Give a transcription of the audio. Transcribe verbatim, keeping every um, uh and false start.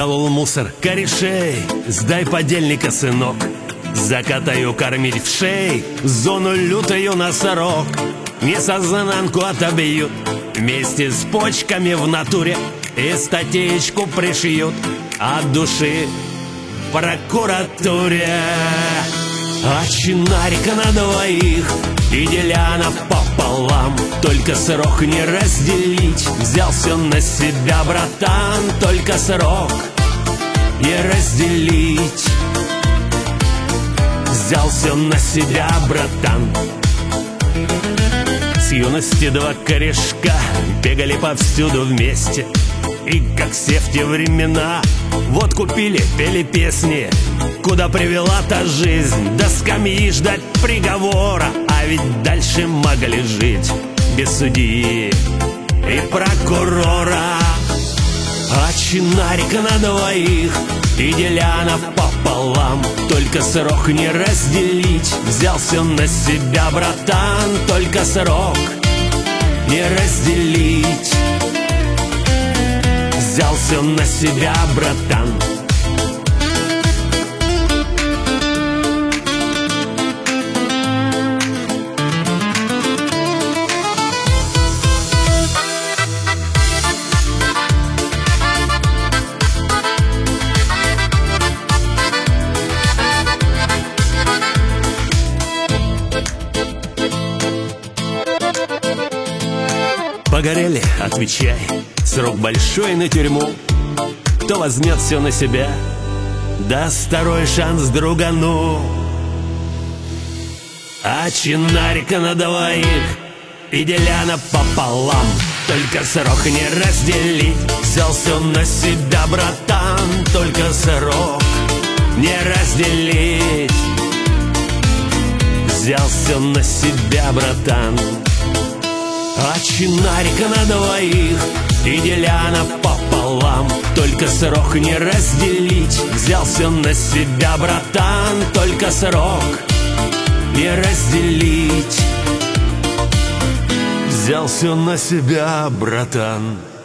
Караул, мусор, корешей, сдай подельника, сынок. Закатаю кормить в шей, в зону лютую носорог. Несознанку отобьют вместе с почками в натуре и статейку пришьют от души прокуратуре. А чинарика на двоих и делянов пополам, только срок не разделить. Взял все на себя, братан, только срок не разделить. Взял все на себя, братан. С юности два корешка бегали повсюду вместе, и как все в те времена водку пили, пели песни. Куда привела та жизнь, до скамьи ждать приговора. А ведь дальше могли жить без судьи и прокурора. А чинарика на двоих и делянов пополам, только срок не разделить. Взял все на себя, братан, только срок не разделить. Взял все на себя, братан. Погорели, отвечай, срок большой на тюрьму. Кто возьмет все на себя, даст второй шанс другану. А чинарика на двоих и деляна пополам, только срок не разделить. Взял все на себя, братан, только срок не разделить. Взял все на себя, братан. А чинарика на двоих и деляна пополам, только срок не разделить. Взял все на себя, братан, только срок не разделить. Взял все на себя, братан.